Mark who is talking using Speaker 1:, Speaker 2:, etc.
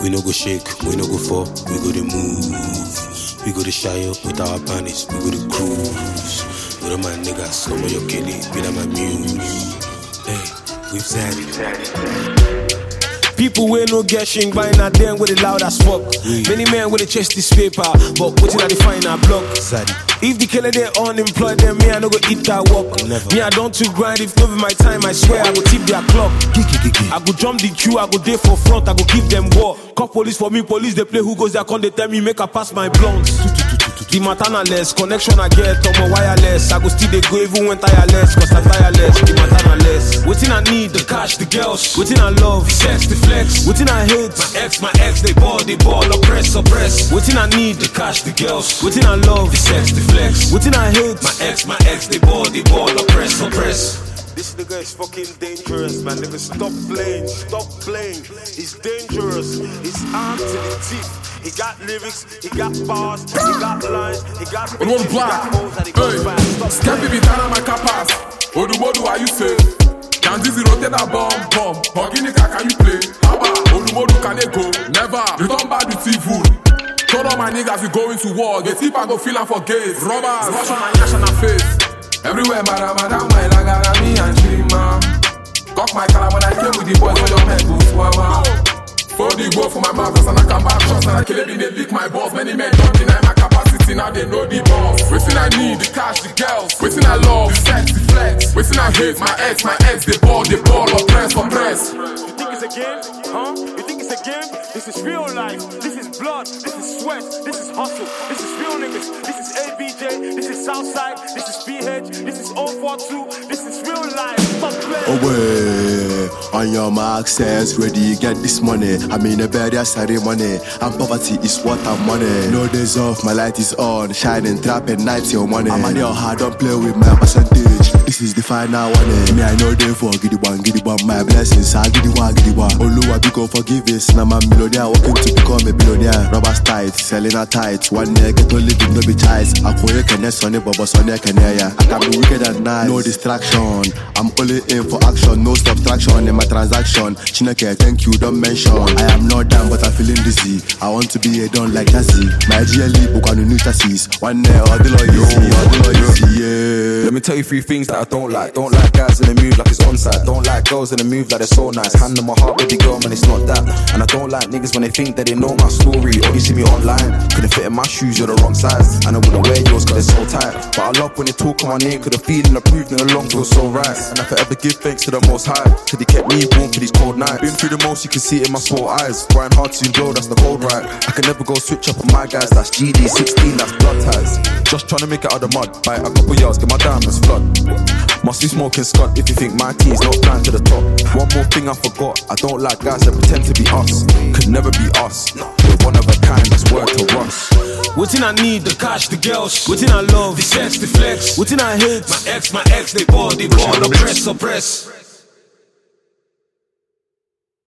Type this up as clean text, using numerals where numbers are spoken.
Speaker 1: We no go shake, we no go fall, we go to move. We go to shy up with our panties, we go to cruise. With all my niggas, some of your kitty, be like my muse. Hey, we've said it. People wey no get shing by na them with it loud as fuck. Many men with a chest this paper, but what did I define a block? If the killer they unemployed, then me I no go eat that work. Me I don't to grind, if no be my time, I swear I go tip their clock. I go jump the queue, I go day for front, I go give them war. Call police for me, police they play who goes there, come they tell me make I pass my blunts. The maternaless, connection I get on my wireless. I go still they go even when tireless, cause I'm tireless, the maternaless. Waiting I need, the cash, the girls. Waiting I love, the sex, the flex. Waiting I hate, my ex, they ball, oppress. Waiting I need, the cash, the girls. Waiting I love, the sex, the flex. Waiting I hate, my ex, they ball, oppress. This nigga is fucking dangerous, man. Nigga, stop playing. He's dangerous. He's armed to the teeth. He got lyrics, he got bars, he got lines, he got bitches, he got hoes that he goes back.
Speaker 2: Stop it, time my capas. Odumodu, are you safe? Can this rotate a bomb? Organica, can you play? Haba, Odumodu, can they go? Never. Return back the T-food. Turn on my niggas, we going to war. Get tip and go feel for gays. Robbers, rush on my yash on her face. Everywhere, madam, my lagara, me and Chima. Cock my collar when I came with the boys, when your men go swama. For the go for my mouth, and I come back shots, and I kill it, they lick my balls. Many men don't deny my capacity, now they know the boss. Waiting I need, the cash, the girls. Waiting I love, the sex, the flex. Waiting I hate, my ex, they ball, oppress.
Speaker 3: You think it's a game? Huh? You think it's a game? This is real life. This is blood. This is sweat. This is hustle. This is real niggas. This is ABJ. This is Southside. This is PH. This is 042. This is real life. Stop playing.
Speaker 4: Away. On your mark, says ready, get this money. I'm in a burial ceremony, and poverty is what I'm money. No days off, my light is on, shining, trapping, nights your money. I'm on your heart, don't play with my percentage. This is the final one. Me, I know they for giddy one, my blessings, I giddy one. Oluwa biko forgive us, now I'm a millionaire, working to become a billionaire. Robbers tight, selling a tight, one neck, get only living, no be choice. I call you can sonny, but sonny can hear. I can be wicked at night, no distraction. I'm only in for action, no subtraction in my transaction. Chineke, thank you, don't mention. I am not down, but I'm feeling dizzy. I want to be a don like Jazzy. My GLE book on the new chassis. One day, all the easy, yeah.
Speaker 5: Let me tell you 3 things that I don't like. Don't like guys in the move like it's onside. Don't like girls in the move like they're so nice. Hand on my heart, baby girl, man, it's not that. And I don't like niggas when they think that they know my story. Or you see me online. Couldn't fit in my shoes, you're the wrong size. And I wouldn't wear yours cause they're so tight. But I love when they talk on my name, cause the feeling approved and the long feels so right. And I forever give thanks to the most high, cause he kept me warm for these cold nights. Been through the most, you can see it in my small eyes. Grind hard to blow, that's the cold right. I can never go switch up on my guys, that's GD 16, that's blood ties. Just trying to make it out of the mud, bite a couple yards, get my diamonds flood. Must be smoking Scott if you think my tea's not climbing to the top. One more thing I forgot, I don't like guys that pretend to be us. Could never be us. We're one of a kind, that's word to us.
Speaker 1: Waiting I need, the cash, the girls. Waiting I love, the sex, the flex. Waiting I hate, my ex, they ball, oppress.